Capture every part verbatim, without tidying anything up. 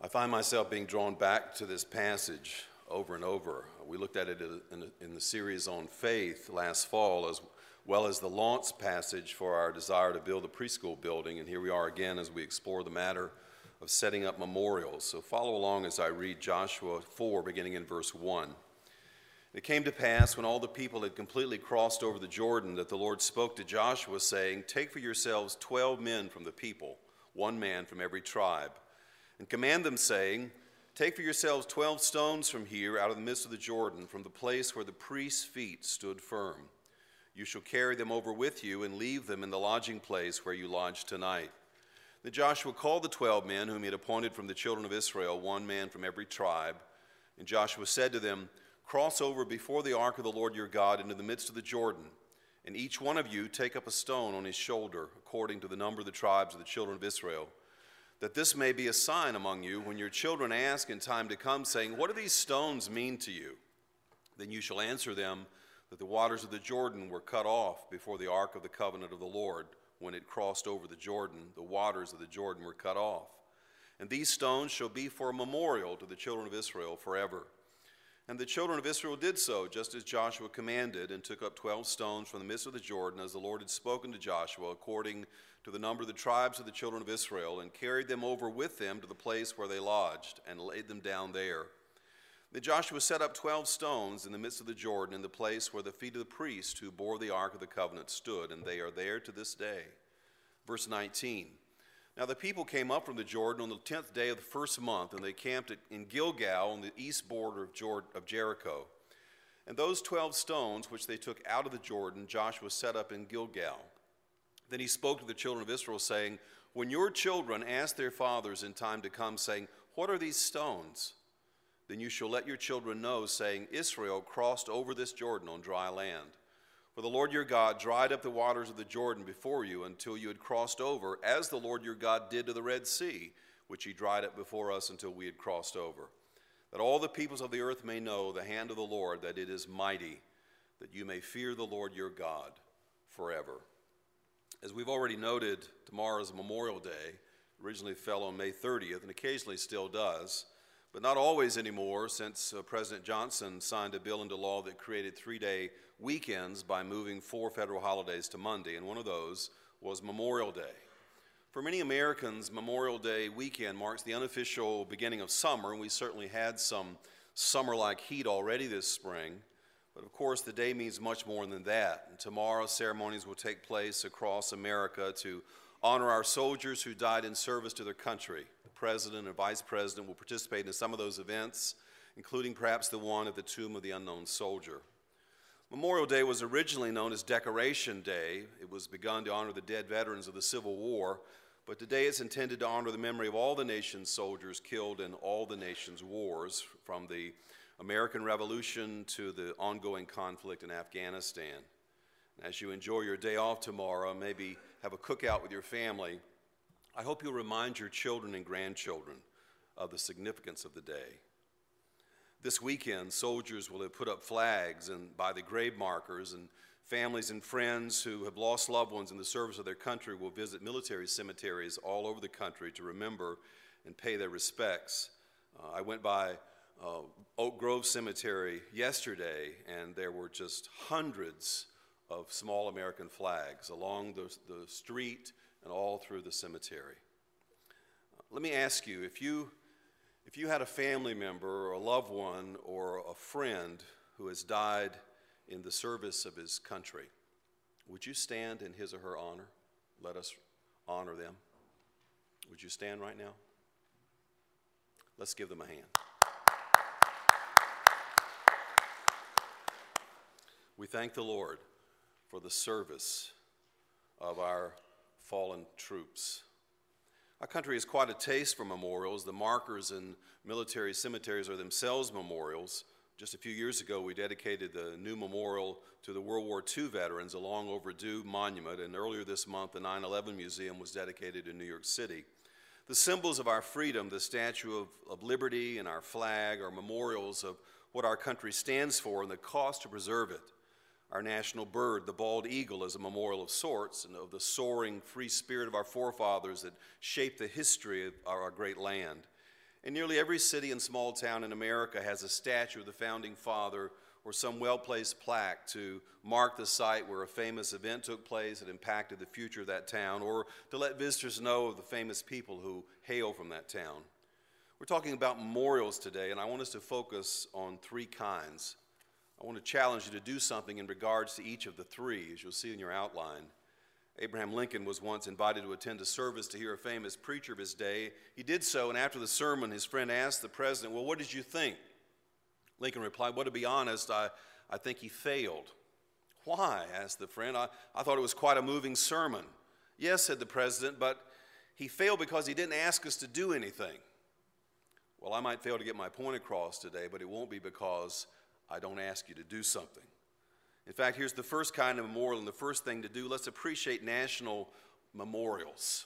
I find myself being drawn back to this passage over and over. We looked at it in the series on faith last fall, as well as the launch passage for our desire to build a preschool building. And here we are again as we explore the matter of setting up memorials. So follow along as I read Joshua four, beginning in verse one. It came to pass when all the people had completely crossed over the Jordan that the Lord spoke to Joshua, saying, "Take for yourselves twelve men from the people, one man from every tribe, and command them, saying, Take for yourselves twelve stones from here out of the midst of the Jordan, from the place where the priest's feet stood firm. You shall carry them over with you and leave them in the lodging place where you lodge tonight." Then Joshua called the twelve men whom he had appointed from the children of Israel, one man from every tribe. And Joshua said to them, "Cross over before the ark of the Lord your God into the midst of the Jordan, and each one of you take up a stone on his shoulder, according to the number of the tribes of the children of Israel, that this may be a sign among you when your children ask in time to come, saying, What do these stones mean to you? Then you shall answer them that the waters of the Jordan were cut off before the ark of the covenant of the Lord. When it crossed over the Jordan, the waters of the Jordan were cut off. And these stones shall be for a memorial to the children of Israel forever." And the children of Israel did so, just as Joshua commanded, and took up twelve stones from the midst of the Jordan, as the Lord had spoken to Joshua, according to the number of the tribes of the children of Israel, and carried them over with them to the place where they lodged, and laid them down there. Then Joshua set up twelve stones in the midst of the Jordan, in the place where the feet of the priests who bore the ark of the covenant stood, and they are there to this day. Verse nineteen. Now the people came up from the Jordan on the tenth day of the first month, and they camped in Gilgal on the east border of, Jordan, of Jericho. And those twelve stones which they took out of the Jordan, Joshua set up in Gilgal. Then he spoke to the children of Israel, saying, "When your children ask their fathers in time to come, saying, What are these stones? Then you shall let your children know, saying, Israel crossed over this Jordan on dry land. For the Lord your God dried up the waters of the Jordan before you until you had crossed over, as the Lord your God did to the Red Sea, which he dried up before us until we had crossed over. That all the peoples of the earth may know the hand of the Lord, that it is mighty, that you may fear the Lord your God forever." As we've already noted, tomorrow is Memorial Day. It originally fell on May thirtieth and occasionally still does, but not always anymore, since uh, President Johnson signed a bill into law that created three-day weekends by moving four federal holidays to Monday, and one of those was Memorial Day. For many Americans, Memorial Day weekend marks the unofficial beginning of summer, and we certainly had some summer-like heat already this spring. But of course, the day means much more than that. And tomorrow, ceremonies will take place across America to honor our soldiers who died in service to their country. The president and vice president will participate in some of those events, including perhaps the one at the Tomb of the Unknown Soldier. Memorial Day was originally known as Decoration Day. It was begun to honor the dead veterans of the Civil War, but today it's intended to honor the memory of all the nation's soldiers killed in all the nation's wars, from the American Revolution to the ongoing conflict in Afghanistan. As you enjoy your day off tomorrow, maybe have a cookout with your family, I hope you'll remind your children and grandchildren of the significance of the day. This weekend, soldiers will have put up flags and by the grave markers, and families and friends who have lost loved ones in the service of their country will visit military cemeteries all over the country to remember and pay their respects. Uh, I went by uh, Oak Grove Cemetery yesterday, and there were just hundreds of small American flags along the, the street and all through the cemetery. Uh, let me ask you, if you If you had a family member or a loved one or a friend who has died in the service of his country, would you stand in his or her honor? Let us honor them. Would you stand right now? Let's give them a hand. We thank the Lord for the service of our fallen troops. Our country has quite a taste for memorials. The markers in military cemeteries are themselves memorials. Just a few years ago, we dedicated the new memorial to the World War Two veterans, a long overdue monument, and earlier this month, the nine eleven Museum was dedicated in New York City. The symbols of our freedom, the Statue of, of Liberty and our flag, are memorials of what our country stands for and the cost to preserve it. Our national bird, the bald eagle, is a memorial of sorts and of the soaring free spirit of our forefathers that shaped the history of our great land. And nearly every city and small town in America has a statue of the founding father or some well-placed plaque to mark the site where a famous event took place that impacted the future of that town, or to let visitors know of the famous people who hail from that town. We're talking about memorials today, and I want us to focus on three kinds. I want to challenge you to do something in regards to each of the three, as you'll see in your outline. Abraham Lincoln was once invited to attend a service to hear a famous preacher of his day. He did so, and after the sermon, his friend asked the president, "Well, what did you think?" Lincoln replied, "Well, to be honest, I, I think he failed." "Why?" asked the friend. I, I thought it was quite a moving sermon." "Yes," said the president, "but he failed because he didn't ask us to do anything." "Well, I might fail to get my point across today, but it won't be because I don't ask you to do something." In fact, here's the first kind of memorial, and the first thing to do. Let's appreciate national memorials.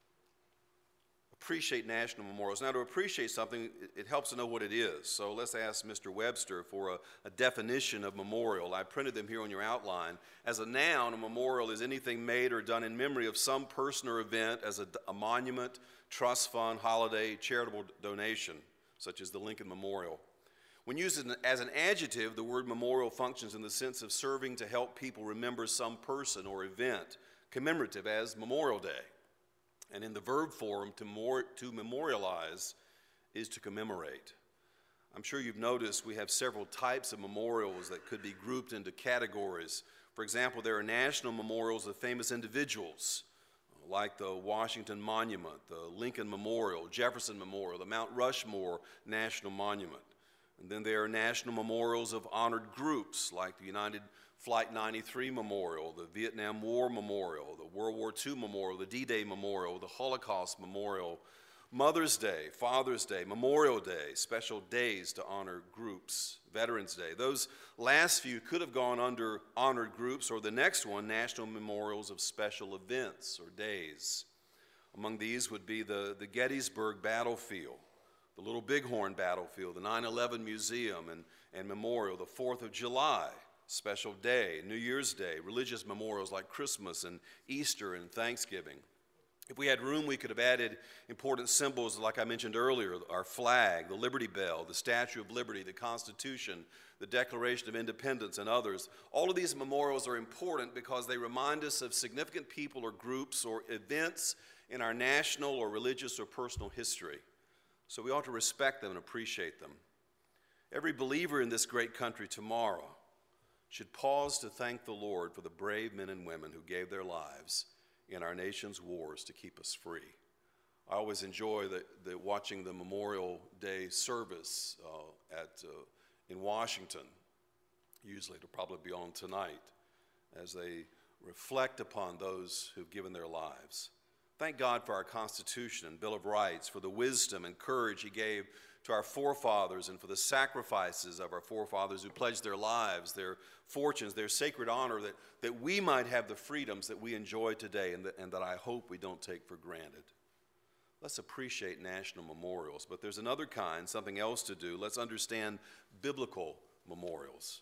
Appreciate national memorials. Now, to appreciate something, it helps to know what it is. So let's ask Mister Webster for a, a definition of memorial. I printed them here on your outline. As a noun, a memorial is anything made or done in memory of some person or event, as a, a monument, trust fund, holiday, charitable donation, such as the Lincoln Memorial. When used as an, as an adjective, the word memorial functions in the sense of serving to help people remember some person or event, commemorative as Memorial Day. And in the verb form, to, more, to memorialize is to commemorate. I'm sure you've noticed we have several types of memorials that could be grouped into categories. For example, there are national memorials of famous individuals, like the Washington Monument, the Lincoln Memorial, Jefferson Memorial, the Mount Rushmore National Monument. And then there are national memorials of honored groups, like the United Flight ninety-three Memorial, the Vietnam War Memorial, the World War Two Memorial, the D-Day Memorial, the Holocaust Memorial, Mother's Day, Father's Day, Memorial Day, special days to honor groups, Veterans Day. Those last few could have gone under honored groups, or the next one, national memorials of special events or days. Among these would be the, the Gettysburg Battlefield, the Little Bighorn Battlefield, the nine eleven Museum and, and Memorial, the fourth of July special day, New Year's Day, religious memorials like Christmas and Easter and Thanksgiving. If we had room, we could have added important symbols like I mentioned earlier, our flag, the Liberty Bell, the Statue of Liberty, the Constitution, the Declaration of Independence, and others. All of these memorials are important because they remind us of significant people or groups or events in our national or religious or personal history. So we ought to respect them and appreciate them. Every believer in this great country tomorrow should pause to thank the Lord for the brave men and women who gave their lives in our nation's wars to keep us free. I always enjoy the, the watching the Memorial Day service uh, at, uh, in Washington. Usually it'll probably be on tonight as they reflect upon those who've given their lives. Thank God for our Constitution and Bill of Rights, for the wisdom and courage He gave to our forefathers and for the sacrifices of our forefathers who pledged their lives, their fortunes, their sacred honor, that, that we might have the freedoms that we enjoy today and that, and that I hope we don't take for granted. Let's appreciate national memorials, but there's another kind, something else to do. Let's understand biblical memorials.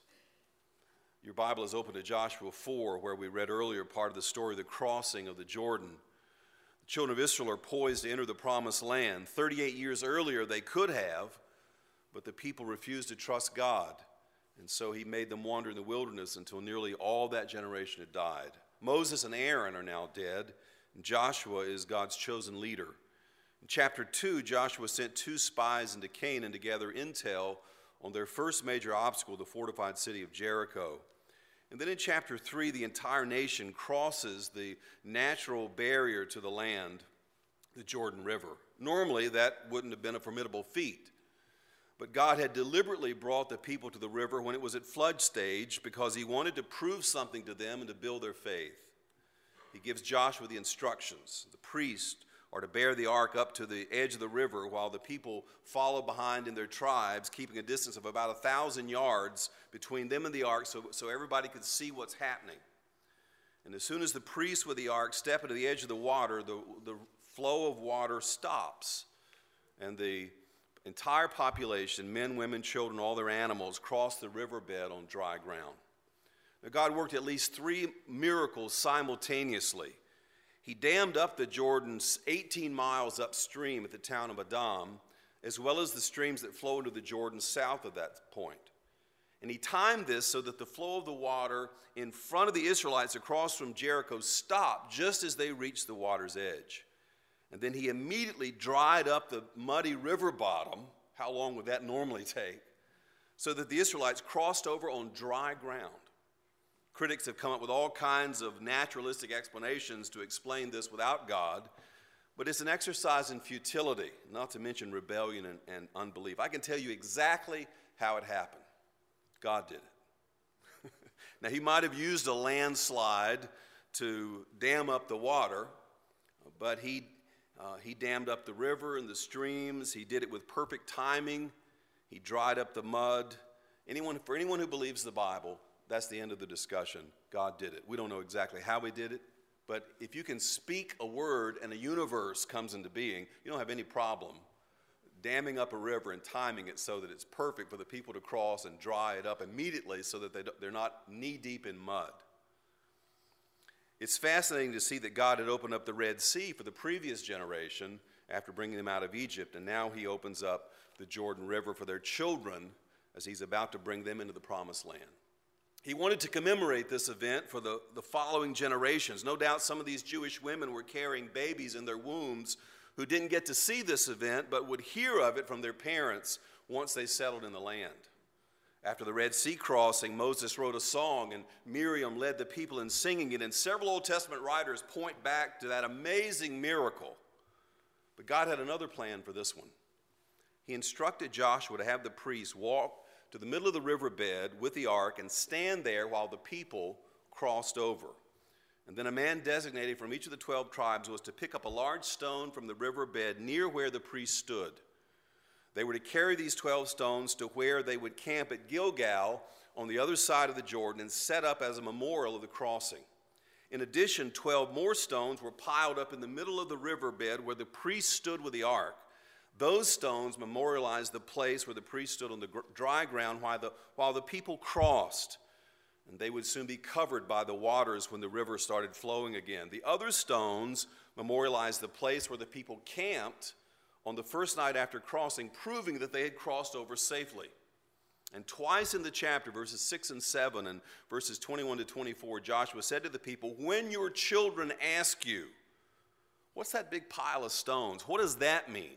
Your Bible is open to Joshua four, where we read earlier part of the story of the crossing of the Jordan. The children of Israel are poised to enter the promised land. thirty-eight years earlier they could have, but the people refused to trust God. And so He made them wander in the wilderness until nearly all that generation had died. Moses and Aaron are now dead, and Joshua is God's chosen leader. In chapter two, Joshua sent two spies into Canaan to gather intel on their first major obstacle, the fortified city of Jericho. And then in chapter three, the entire nation crosses the natural barrier to the land, the Jordan River. Normally, that wouldn't have been a formidable feat. But God had deliberately brought the people to the river when it was at flood stage because He wanted to prove something to them and to build their faith. He gives Joshua the instructions. The priests are to bear the ark up to the edge of the river while the people follow behind in their tribes, keeping a distance of about a thousand yards between them and the ark so, so everybody could see what's happening. And as soon as the priests with the ark step into the edge of the water, the, the flow of water stops. And the entire population, men, women, children, all their animals, cross the riverbed on dry ground. Now, God worked at least three miracles simultaneously. He dammed up the Jordan eighteen miles upstream at the town of Adam, as well as the streams that flow into the Jordan south of that point. And he timed this so that the flow of the water in front of the Israelites across from Jericho stopped just as they reached the water's edge. And then he immediately dried up the muddy river bottom. How long would that normally take? So that the Israelites crossed over on dry ground. Critics have come up with all kinds of naturalistic explanations to explain this without God, but it's an exercise in futility, not to mention rebellion and, and unbelief. I can tell you exactly how it happened. God did it. Now, he might have used a landslide to dam up the water, but he, uh, he dammed up the river and the streams. He did it with perfect timing. He dried up the mud. Anyone, for anyone who believes the Bible, that's the end of the discussion. God did it. We don't know exactly how he did it, but if you can speak a word and a universe comes into being, you don't have any problem damming up a river and timing it so that it's perfect for the people to cross and dry it up immediately so that they they're not knee-deep in mud. It's fascinating to see that God had opened up the Red Sea for the previous generation after bringing them out of Egypt, and now he opens up the Jordan River for their children as he's about to bring them into the Promised Land. He wanted to commemorate this event for the, the following generations. No doubt some of these Jewish women were carrying babies in their wombs who didn't get to see this event but would hear of it from their parents once they settled in the land. After the Red Sea crossing, Moses wrote a song and Miriam led the people in singing it, and several Old Testament writers point back to that amazing miracle. But God had another plan for this one. He instructed Joshua to have the priests walk to the middle of the riverbed with the ark and stand there while the people crossed over. And then a man designated from each of the twelve tribes was to pick up a large stone from the riverbed near where the priest stood. They were to carry these twelve stones to where they would camp at Gilgal on the other side of the Jordan and set up as a memorial of the crossing. In addition, twelve more stones were piled up in the middle of the riverbed where the priest stood with the ark. Those stones memorialized the place where the priest stood on the dry ground while the, while the people crossed. And they would soon be covered by the waters when the river started flowing again. The other stones memorialized the place where the people camped on the first night after crossing, proving that they had crossed over safely. And twice in the chapter, verses six and seven and verses twenty-one to twenty-four, Joshua said to the people, when your children ask you, what's that big pile of stones? What does that mean?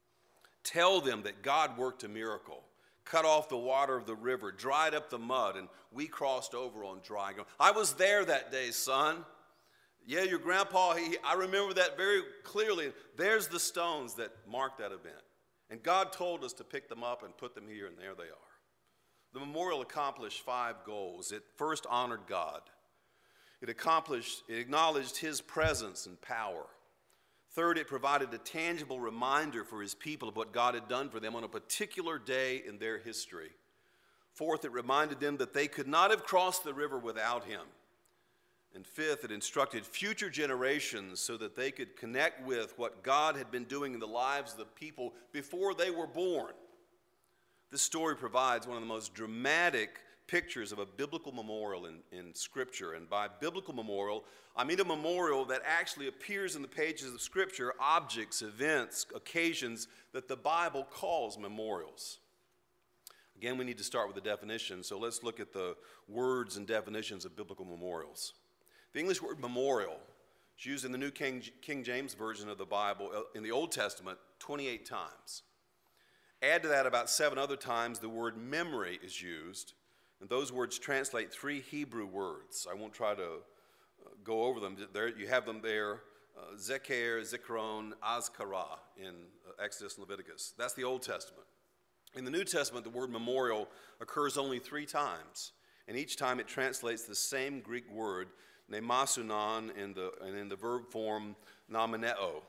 Tell them that God worked a miracle. Cut off the water of the river, dried up the mud, and we crossed over on dry ground. I was there that day, son. Yeah, your grandpa, he, I remember that very clearly. There's the stones that mark that event. And God told us to pick them up and put them here, and there they are. The memorial accomplished five goals. It first honored God. It accomplished, it acknowledged his presence and power. Third, it provided a tangible reminder for his people of what God had done for them on a particular day in their history. Fourth, it reminded them that they could not have crossed the river without him. And fifth, it instructed future generations so that they could connect with what God had been doing in the lives of the people before they were born. This story provides one of the most dramatic pictures of a biblical memorial in, in Scripture. And by biblical memorial, I mean a memorial that actually appears in the pages of Scripture, objects, events, occasions that the Bible calls memorials. Again, we need to start with the definition, so let's look at the words and definitions of biblical memorials. The English word memorial is used in the New King, King James Version of the Bible in the Old Testament twenty-eight times. Add to that about seven other times the word memory is used, and those words translate three Hebrew words. I won't try to uh, go over them. There, you have them there, uh, Zecher, Zikron, Azkarah in uh, Exodus and Leviticus. That's the Old Testament. In the New Testament, the word memorial occurs only three times, and each time it translates the same Greek word, nemasunon, in the, and in the verb form nomeneo.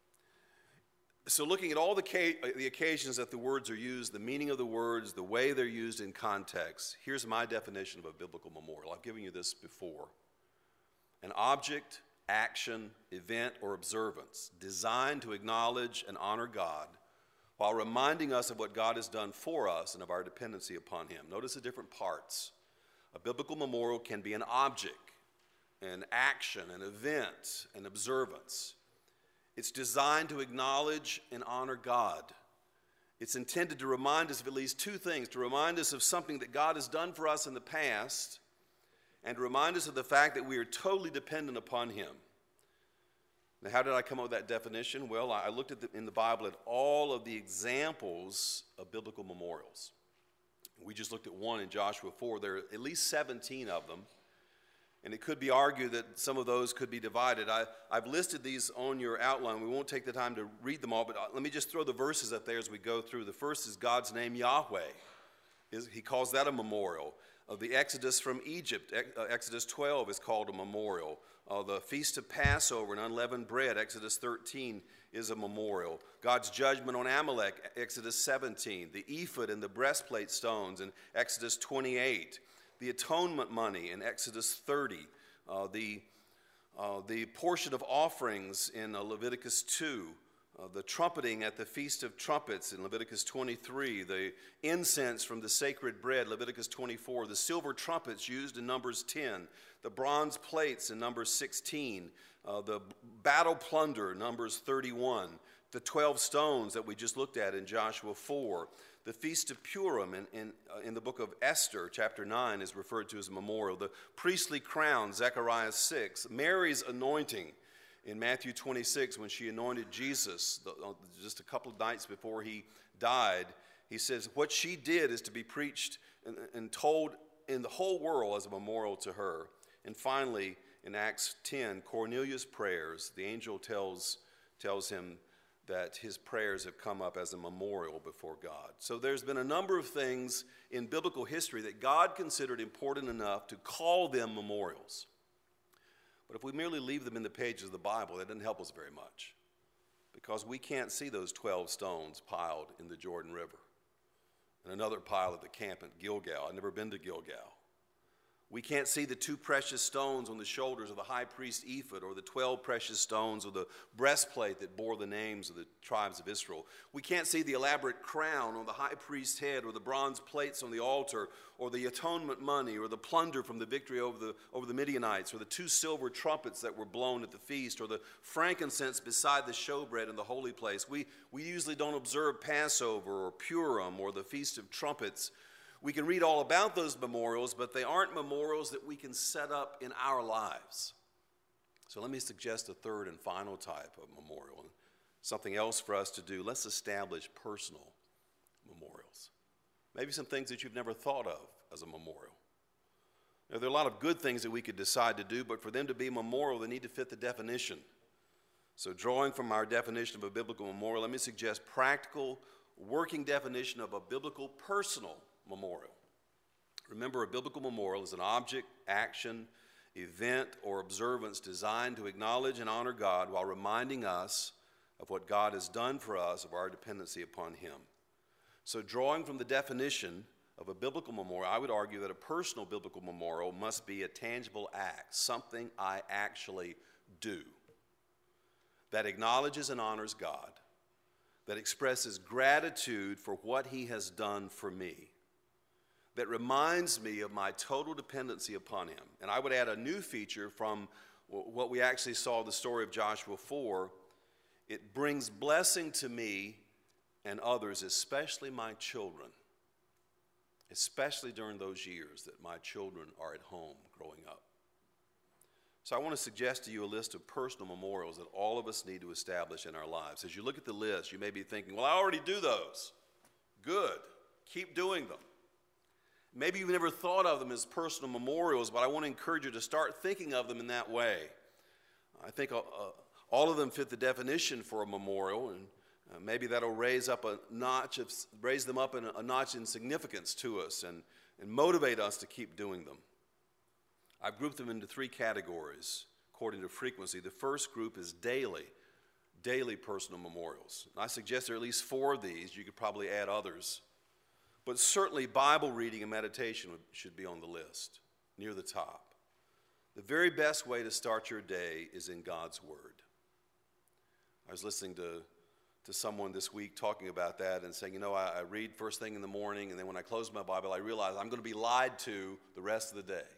So looking at all the, ca- the occasions that the words are used, the meaning of the words, the way they're used in context, here's my definition of a biblical memorial. I've given you this before. An object, action, event, or observance designed to acknowledge and honor God while reminding us of what God has done for us and of our dependency upon him. Notice the different parts. A biblical memorial can be an object, an action, an event, an observance. It's designed to acknowledge and honor God. It's intended to remind us of at least two things, to remind us of something that God has done for us in the past, and to remind us of the fact that we are totally dependent upon him. Now, how did I come up with that definition? Well, I looked at the, in the Bible at all of the examples of biblical memorials. We just looked at one in Joshua four. There are at least seventeen of them. And it could be argued that some of those could be divided. I, I've listed these on your outline. We won't take the time to read them all, but let me just throw the verses up there as we go through. The first is God's name, Yahweh. He calls that a memorial. Uh, the Exodus from Egypt, uh, Exodus twelve, is called a memorial. Uh, the Feast of Passover and Unleavened Bread, Exodus thirteen, is a memorial. God's judgment on Amalek, Exodus seventeen. The ephod and the breastplate stones in Exodus twenty-eight. The atonement money in Exodus thirty, uh, the, uh, the portion of offerings in uh, Leviticus two, uh, the trumpeting at the Feast of Trumpets in Leviticus twenty-three, the incense from the sacred bread, Leviticus twenty-four, the silver trumpets used in Numbers ten, the bronze plates in Numbers sixteen, uh, the battle plunder, Numbers thirty-one, the twelve stones that we just looked at in Joshua four, the Feast of Purim in, in, uh, in the book of Esther, chapter nine, is referred to as a memorial. The priestly crown, Zechariah six. Mary's anointing in Matthew twenty-six, when she anointed Jesus the, uh, just a couple of nights before he died. He says what she did is to be preached and, and told in the whole world as a memorial to her. And finally, in Acts ten, Cornelius' prayers, the angel tells, tells him that his prayers have come up as a memorial before God. So there's been a number of things in biblical history that God considered important enough to call them memorials. But if we merely leave them in the pages of the Bible, that doesn't help us very much, because we can't see those twelve stones piled in the Jordan River and another pile at the camp at Gilgal. I've never been to Gilgal. We can't see the two precious stones on the shoulders of the high priest ephod, or the twelve precious stones of the breastplate that bore the names of the tribes of Israel. We can't see the elaborate crown on the high priest's head, or the bronze plates on the altar, or the atonement money, or the plunder from the victory over the, over the Midianites, or the two silver trumpets that were blown at the feast, or the frankincense beside the showbread in the holy place. We, we usually don't observe Passover or Purim or the Feast of Trumpets. We can read all about those memorials, but they aren't memorials that we can set up in our lives. So let me suggest a third and final type of memorial, something else for us to do. Let's establish personal memorials. Maybe some things that you've never thought of as a memorial. Now, there are a lot of good things that we could decide to do, but for them to be memorial, they need to fit the definition. So drawing from our definition of a biblical memorial, let me suggest practical, working definition of a biblical personal memorial. Remember, a biblical memorial is an object, action, event, or observance designed to acknowledge and honor God while reminding us of what God has done for us, of our dependency upon him. So drawing from the definition of a biblical memorial, I would argue that a personal biblical memorial must be a tangible act, something I actually do, that acknowledges and honors God, that expresses gratitude for what he has done for me, that reminds me of my total dependency upon him. And I would add a new feature from what we actually saw in the story of Joshua four. It brings blessing to me and others, especially my children, especially during those years that my children are at home growing up. So I want to suggest to you a list of personal memorials that all of us need to establish in our lives. As you look at the list, you may be thinking, well, I already do those. Good. Keep doing them. Maybe you've never thought of them as personal memorials, but I want to encourage you to start thinking of them in that way. I think uh, all of them fit the definition for a memorial, and uh, maybe that'll raise up a notch of, raise them up in a, a notch in significance to us and, and motivate us to keep doing them. I've grouped them into three categories according to frequency. The first group is daily, daily personal memorials. I suggest there are at least four of these. You could probably add others. But certainly Bible reading and meditation should be on the list, near the top. The very best way to start your day is in God's Word. I was listening to, to someone this week talking about that and saying, you know, I, I read first thing in the morning, and then when I close my Bible, I realize I'm going to be lied to the rest of the day.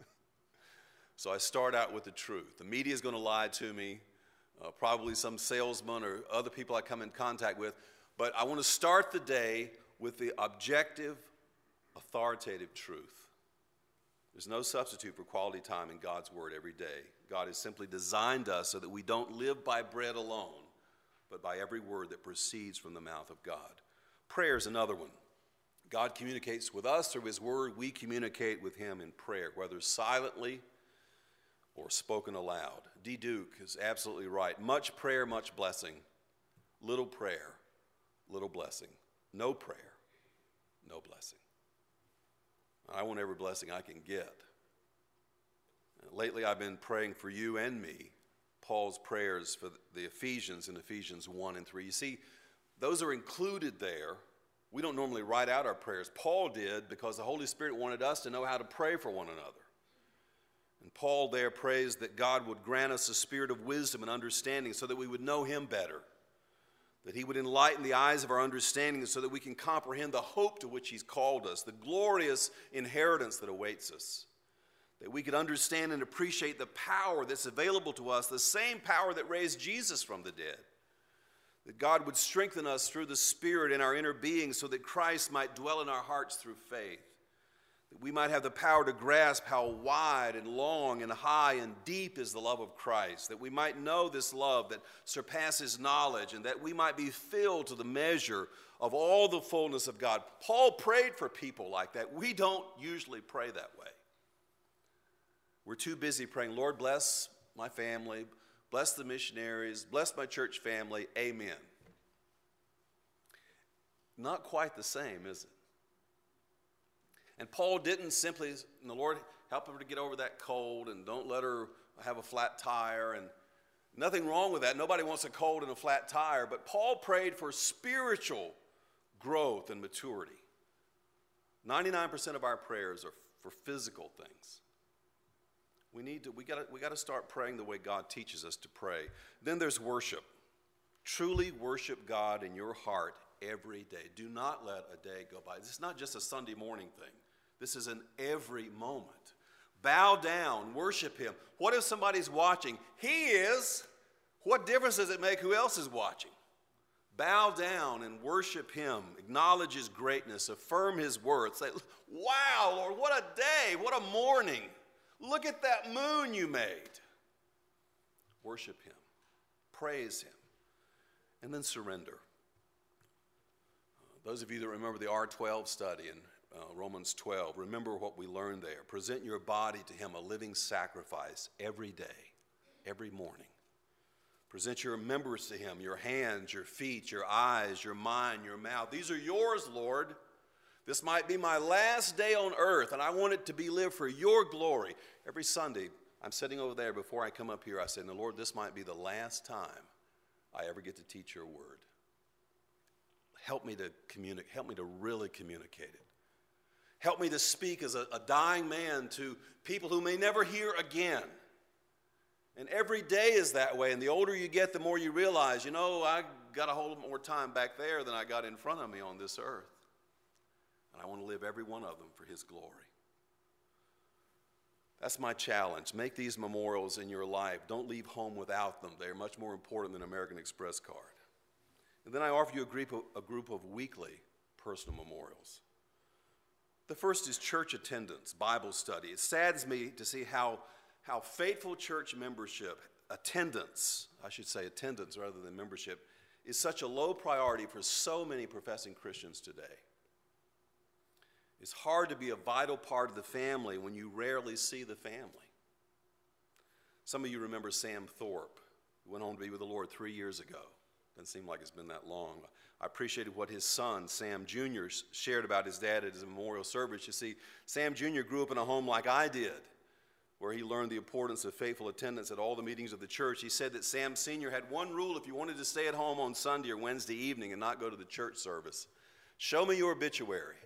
So I start out with the truth. The media is going to lie to me, uh, probably some salesman or other people I come in contact with. But I want to start the day with the objective, authoritative truth. There's no substitute for quality time in God's Word every day. God has simply designed us so that we don't live by bread alone, but by every word that proceeds from the mouth of God. Prayer is another one. God communicates with us through His Word. We communicate with Him in prayer, whether silently or spoken aloud. D. Duke is absolutely right. Much prayer, much blessing. Little prayer, little blessing. No prayer, no blessing. I want every blessing I can get. Lately, I've been praying for you and me, Paul's prayers for the Ephesians in Ephesians one and three. You see, those are included there. We don't normally write out our prayers. Paul did because the Holy Spirit wanted us to know how to pray for one another. And Paul there prays that God would grant us a spirit of wisdom and understanding so that we would know Him better, that He would enlighten the eyes of our understanding so that we can comprehend the hope to which He's called us, the glorious inheritance that awaits us, that we could understand and appreciate the power that's available to us, the same power that raised Jesus from the dead, that God would strengthen us through the Spirit in our inner being so that Christ might dwell in our hearts through faith, that we might have the power to grasp how wide and long and high and deep is the love of Christ, that we might know this love that surpasses knowledge, and that we might be filled to the measure of all the fullness of God. Paul prayed for people like that. We don't usually pray that way. We're too busy praying, Lord, bless my family, bless the missionaries, bless my church family, amen. Not quite the same, is it? And Paul didn't simply, the Lord, help her to get over that cold and don't let her have a flat tire. And nothing wrong with that. Nobody wants a cold and a flat tire. But Paul prayed for spiritual growth and maturity. ninety-nine percent of our prayers are for physical things. We need to, we got we got to start praying the way God teaches us to pray. Then there's worship. Truly worship God in your heart every day. Do not let a day go by. This is not just a Sunday morning thing. This is an every moment. Bow down, worship Him. What if somebody's watching? He is. What difference does it make who else is watching? Bow down and worship Him. Acknowledge His greatness. Affirm His worth. Say, wow, Lord, what a day. What a morning. Look at that moon you made. Worship Him. Praise Him. And then surrender. Those of you that remember the R twelve study in uh, Romans twelve, remember what we learned there. Present your body to Him, a living sacrifice, every day, every morning. Present your members to Him, your hands, your feet, your eyes, your mind, your mouth. These are yours, Lord. This might be my last day on earth, and I want it to be lived for your glory. Every Sunday, I'm sitting over there before I come up here. I say, no, Lord, this might be the last time I ever get to teach your word. Help me to communicate. Help me to really communicate it. Help me to speak as a, a dying man to people who may never hear again. And every day is that way. And the older you get, the more you realize, you know, I got a whole more time back there than I got in front of me on this earth. And I want to live every one of them for His glory. That's my challenge. Make these memorials in your life. Don't leave home without them. They're much more important than an American Express card. And then I offer you a group of, a group of weekly personal memorials. The first is church attendance, Bible study. It saddens me to see how, how faithful church membership, attendance, I should say attendance rather than membership, is such a low priority for so many professing Christians today. It's hard to be a vital part of the family when you rarely see the family. Some of you remember Sam Thorpe, who went home to be with the Lord three years ago. Doesn't seem like it's been that long. I appreciated what his son, Sam Junior, shared about his dad at his memorial service. You see, Sam Junior grew up in a home like I did, where he learned the importance of faithful attendance at all the meetings of the church. He said that Sam Senior had one rule if you wanted to stay at home on Sunday or Wednesday evening and not go to the church service. Show me your obituary.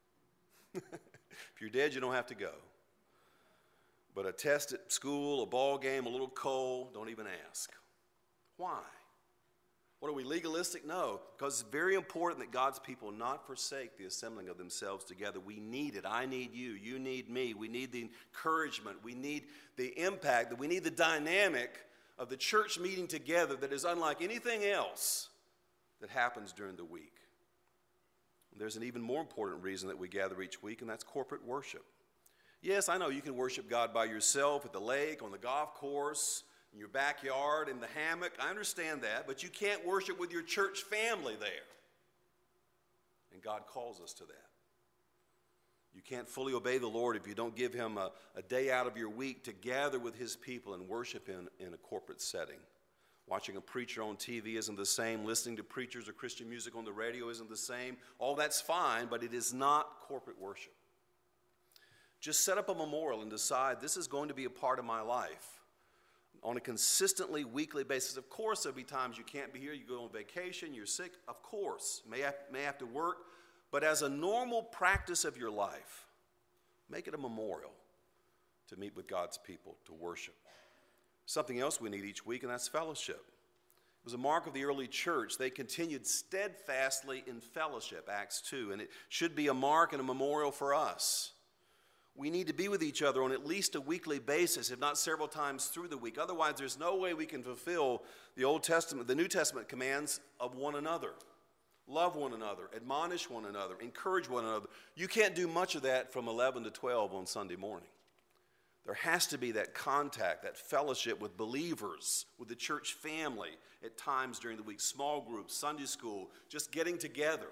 If you're dead, you don't have to go. But a test at school, a ball game, a little cold, don't even ask. Why? What are we, legalistic? No, because it's very important that God's people not forsake the assembling of themselves together. We need it. I need you. You need me. We need the encouragement. We need the impact. We need the dynamic of the church meeting together that is unlike anything else that happens during the week. There's an even more important reason that we gather each week, and that's corporate worship. Yes, I know you can worship God by yourself at the lake, on the golf course, in your backyard, in the hammock. I understand that, but you can't worship with your church family there. And God calls us to that. You can't fully obey the Lord if you don't give him a, a day out of your week to gather with his people and worship in, in a corporate setting. Watching a preacher on T V isn't the same. Listening to preachers or Christian music on the radio isn't the same. All that's fine, but it is not corporate worship. Just set up a memorial and decide this is going to be a part of my life on a consistently weekly basis. Of course, there'll be times you can't be here. You go on vacation, you're sick. Of course, may have, may have to work. But as a normal practice of your life, make it a memorial to meet with God's people, to worship. Something else we need each week, and that's fellowship. It was a mark of the early church. They continued steadfastly in fellowship, Acts two, and it should be a mark and a memorial for us. We need to be with each other on at least a weekly basis, if not several times through the week. Otherwise, there's no way we can fulfill the Old Testament, the New Testament commands of one another. Love one another, admonish one another, encourage one another. You can't do much of that from eleven to twelve on Sunday morning. There has to be that contact, that fellowship with believers, with the church family at times during the week, small groups, Sunday school, just getting together.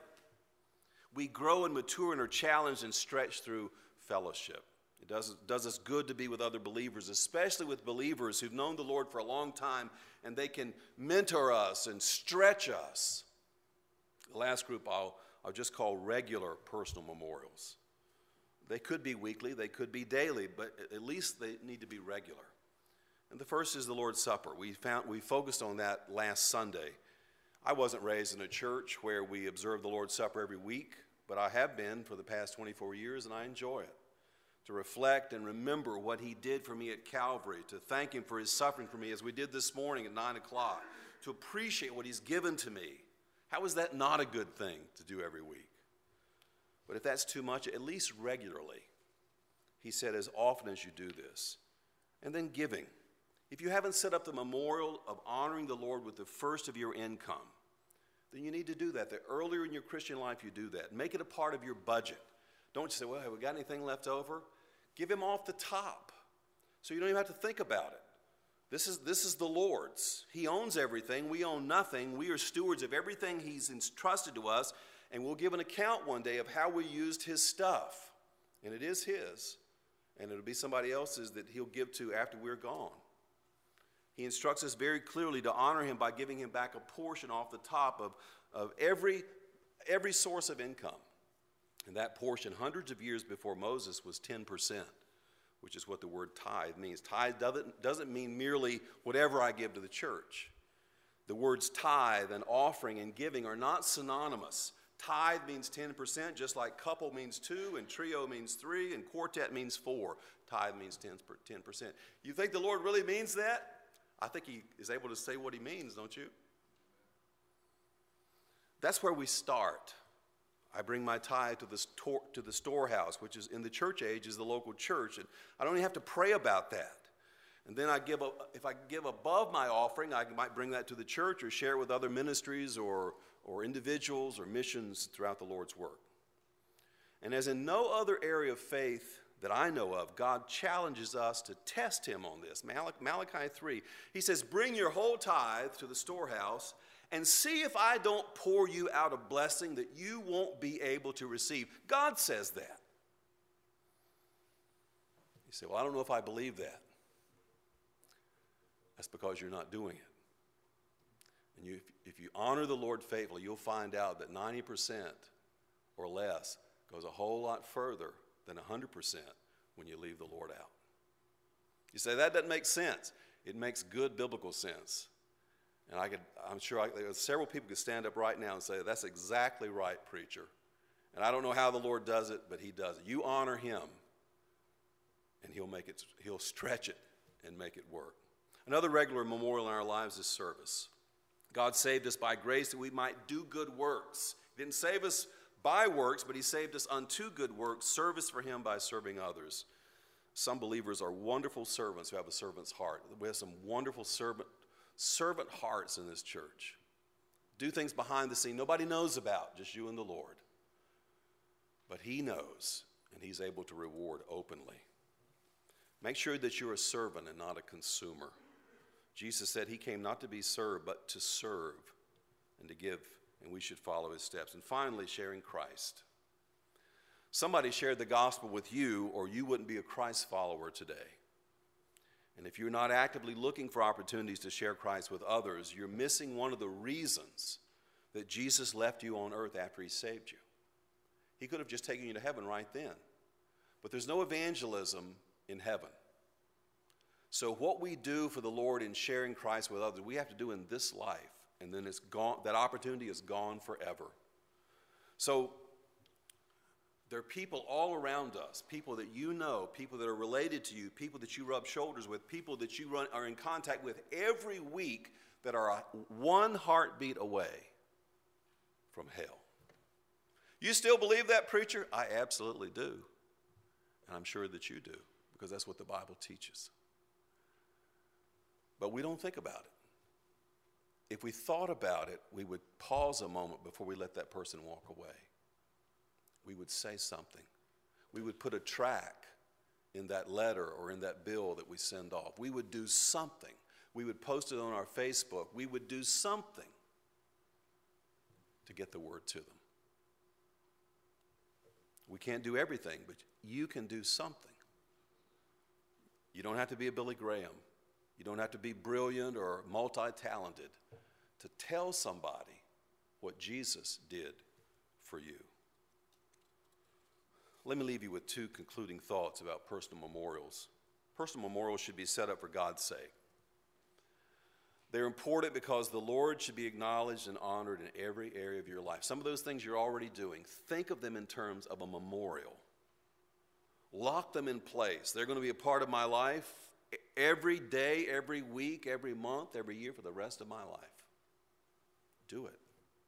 We grow and mature and are challenged and stretched through fellowship. It does, does us good to be with other believers, especially with believers who've known the Lord for a long time, and they can mentor us and stretch us. The last group I'll, I'll just call regular personal memorials. They could be weekly, they could be daily, but at least they need to be regular. And the first is the Lord's Supper. We found we focused on that last Sunday. I wasn't raised in a church where we observe the Lord's Supper every week, but I have been for the past twenty-four years, and I enjoy it. To reflect and remember what he did for me at Calvary, to thank him for his suffering for me, as we did this morning at nine o'clock, to appreciate what he's given to me. How is that not a good thing to do every week? But if that's too much, at least regularly. He said, as often as you do this. And then giving. If you haven't set up the memorial of honoring the Lord with the first of your income, then you need to do that. The earlier in your Christian life you do that. Make it a part of your budget. Don't just say, well, have we got anything left over? Give him off the top so you don't even have to think about it. This is, this is the Lord's. He owns everything. We own nothing. We are stewards of everything he's entrusted to us. And we'll give an account one day of how we used his stuff. And it is his. And it'll be somebody else's that he'll give to after we're gone. He instructs us very clearly to honor him by giving him back a portion off the top of, of every, every source of income. And that portion, hundreds of years before Moses, was ten percent, which is what the word tithe means. Tithe doesn't, doesn't mean merely whatever I give to the church. The words tithe and offering and giving are not synonymous. Tithe means ten percent, just like couple means two, and trio means three, and quartet means four. Tithe means ten percent. You think the Lord really means that? I think he is able to say what he means, don't you? That's where we start. I bring my tithe to the, store, to the storehouse, which is in the church age is the local church, and I don't even have to pray about that. And then I give a, if I give above my offering, I might bring that to the church or share it with other ministries or, or individuals or missions throughout the Lord's work. And as in no other area of faith that I know of, God challenges us to test him on this. Malachi, Malachi three, he says, bring your whole tithe to the storehouse and see if I don't pour you out a blessing that you won't be able to receive. God says that. You say, well, I don't know if I believe that. That's because you're not doing it. And you, if, if you honor the Lord faithfully, you'll find out that ninety percent or less goes a whole lot further than one hundred percent when you leave the Lord out. You say, that doesn't make sense. It makes good biblical sense. And I could, I'm sure I, there several people could stand up right now and say, that's exactly right, preacher. And I don't know how the Lord does it, but he does it. You honor him, and he'll make it, he'll stretch it and make it work. Another regular memorial in our lives is service. God saved us by grace that we might do good works. He didn't save us by works, but he saved us unto good works, service for him by serving others. Some believers are wonderful servants who have a servant's heart. We have some wonderful servant, servant hearts in this church. Do things behind the scene nobody knows about, just you and the Lord. But he knows, and he's able to reward openly. Make sure that you're a servant and not a consumer. Jesus said he came not to be served, but to serve and to give, and we should follow his steps. And finally, sharing Christ. Somebody shared the gospel with you, or you wouldn't be a Christ follower today. And if you're not actively looking for opportunities to share Christ with others, you're missing one of the reasons that Jesus left you on earth after he saved you. He could have just taken you to heaven right then. But there's no evangelism in heaven. So what we do for the Lord in sharing Christ with others, we have to do in this life, and then it's gone. That opportunity is gone forever. So there are people all around us, people that you know, people that are related to you, people that you rub shoulders with, people that you run, are in contact with every week that are a, one heartbeat away from hell. You still believe that, preacher? I absolutely do. And I'm sure that you do, because that's what the Bible teaches. But we don't think about it. If we thought about it, we would pause a moment before we let that person walk away. We would say something. We would put a track in that letter or in that bill that we send off. We would do something. We would post it on our Facebook. We would do something to get the word to them. We can't do everything, but you can do something. You don't have to be a Billy Graham. You don't have to be brilliant or multi-talented to tell somebody what Jesus did for you. Let me leave you with two concluding thoughts about personal memorials. Personal memorials should be set up for God's sake. They're important because the Lord should be acknowledged and honored in every area of your life. Some of those things you're already doing, think of them in terms of a memorial. Lock them in place. They're going to be a part of my life every day, every week, every month, every year for the rest of my life. Do it.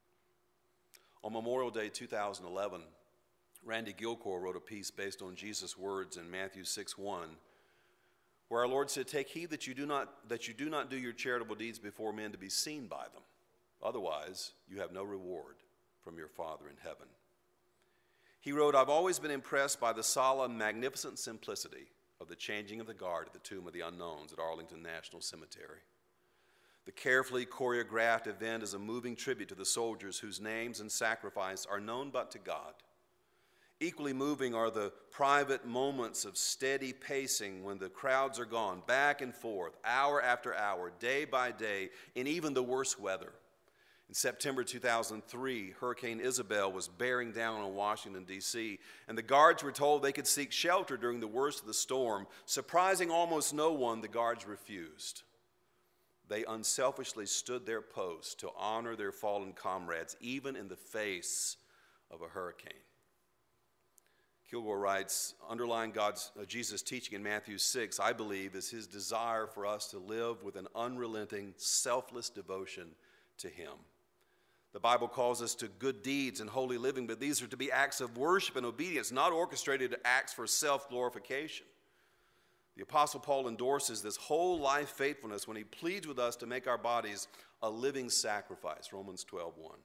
On Memorial Day two thousand eleven, Randy Gilcor wrote a piece based on Jesus' words in Matthew six one, where our Lord said, "Take heed that you do not that you do not do your charitable deeds before men to be seen by them. Otherwise, you have no reward from your Father in heaven." He wrote, "I've always been impressed by the solemn, magnificent simplicity of the changing of the guard at the Tomb of the Unknowns at Arlington National Cemetery. The carefully choreographed event is a moving tribute to the soldiers whose names and sacrifice are known but to God. Equally moving are the private moments of steady pacing when the crowds are gone, back and forth, hour after hour, day by day, in even the worst weather. In September two thousand three, Hurricane Isabel was bearing down on Washington, D C, and the guards were told they could seek shelter during the worst of the storm. Surprising almost no one, the guards refused. They unselfishly stood their post to honor their fallen comrades, even in the face of a hurricane." Kilgore writes, "Underlying God's, uh, Jesus' teaching in Matthew six, I believe, is his desire for us to live with an unrelenting, selfless devotion to him. The Bible calls us to good deeds and holy living, but these are to be acts of worship and obedience, not orchestrated acts for self-glorification. The Apostle Paul endorses this whole life faithfulness when he pleads with us to make our bodies a living sacrifice, Romans twelve one.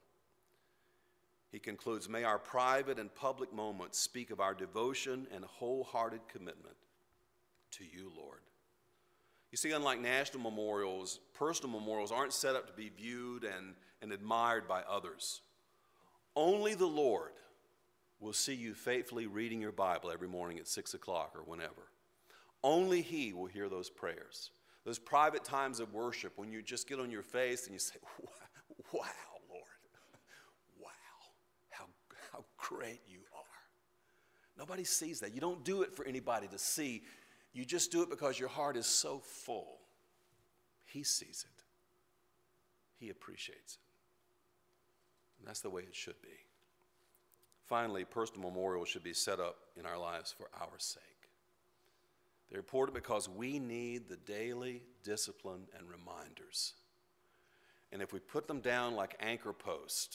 He concludes, "May our private and public moments speak of our devotion and wholehearted commitment to you, Lord." You see, unlike national memorials, personal memorials aren't set up to be viewed and, and admired by others. Only the Lord will see you faithfully reading your Bible every morning at six o'clock or whenever. Only he will hear those prayers. Those private times of worship when you just get on your face and you say, "Wow, Lord, wow, how, how great you are." Nobody sees that. You don't do it for anybody to see. You just do it because your heart is so full. He sees it. He appreciates it. And that's the way it should be. Finally, personal memorials should be set up in our lives for our sake. They're important because we need the daily discipline and reminders. And if we put them down like anchor posts,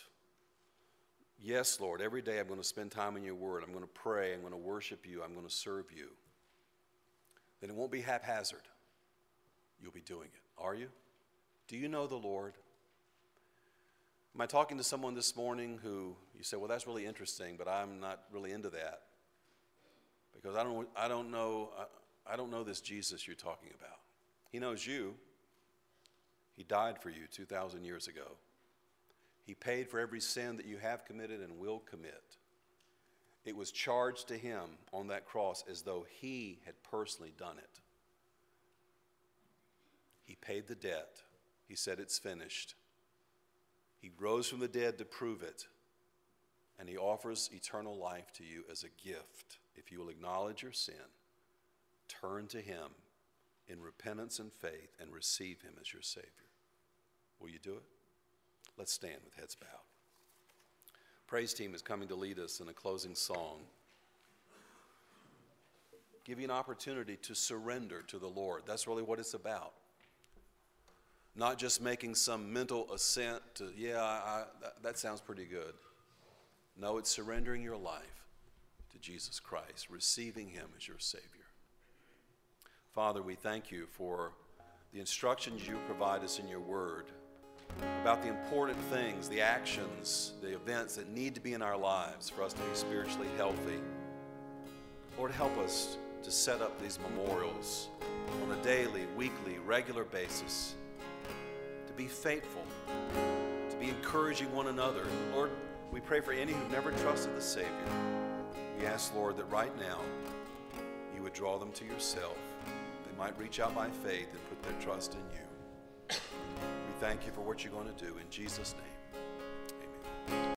yes, Lord, every day I'm going to spend time in your word. I'm going to pray. I'm going to worship you. I'm going to serve you. Then it won't be haphazard. You'll be doing it. Are you? Do you know the Lord? Am I talking to someone this morning who you say, well, that's really interesting, but I'm not really into that because I don't, I don't know, I, I don't know this Jesus you're talking about. He knows you. He died for you two thousand years ago. He paid for every sin that you have committed and will commit. It was charged to him on that cross as though he had personally done it. He paid the debt. He said, it's finished. He rose from the dead to prove it, and he offers eternal life to you as a gift. If you will acknowledge your sin, turn to him in repentance and faith, and receive him as your Savior. Will you do it? Let's stand with heads bowed. Praise team is coming to lead us in a closing song. Give you an opportunity to surrender to the Lord. That's really what it's about. Not just making some mental assent to, yeah, I, I, that, that sounds pretty good. No, it's surrendering your life to Jesus Christ, receiving him as your Savior. Father, we thank you for the instructions you provide us in your word about the important things, the actions, the events that need to be in our lives for us to be spiritually healthy. Lord, help us to set up these memorials on a daily, weekly, regular basis, to be faithful, to be encouraging one another. Lord, we pray for any who've never trusted the Savior. We ask, Lord, that right now you would draw them to yourself. They might reach out by faith and put their trust in you. We thank you for what you're going to do. In Jesus' name.